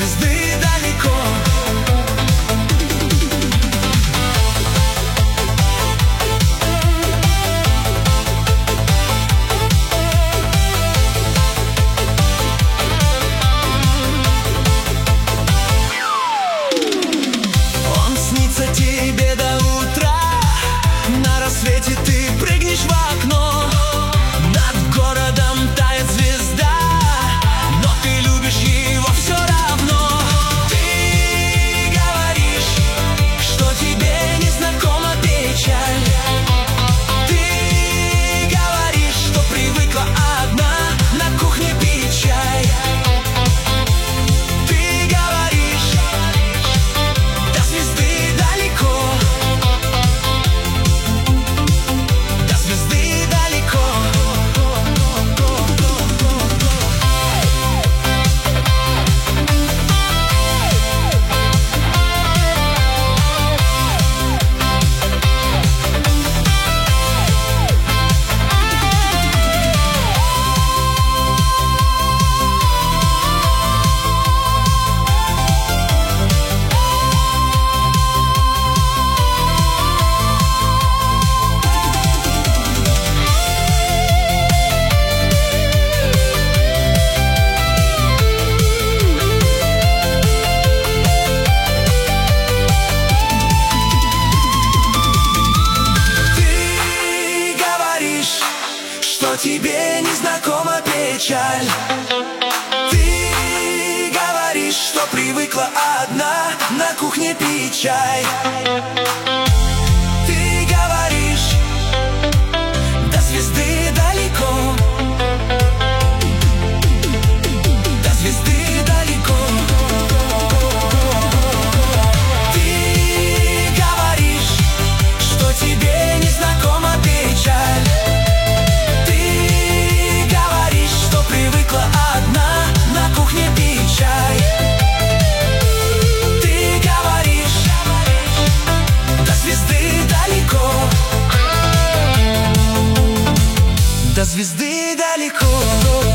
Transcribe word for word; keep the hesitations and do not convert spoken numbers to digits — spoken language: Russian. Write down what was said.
звезды далеко. Он снится тебе до утра, на рассвете ты прыгнешь в окно. Над городом тает звезда, но ты любишь его все равно. Ты говоришь, что тебе не знакома печаль. Ты говоришь, что привыкла одна на кухне пить чай. Ты говоришь, до звезды далеко, до звезды далеко. Что тебе не знакома печаль. Ты говоришь, что привыкла одна на кухне пить чай. Ты говоришь, до звезды далеко, до звезды далеко. Ты говоришь, что тебе не знакома печаль. Одна на кухне пить чай. Ты говоришь, до звезды далеко, до звезды далеко.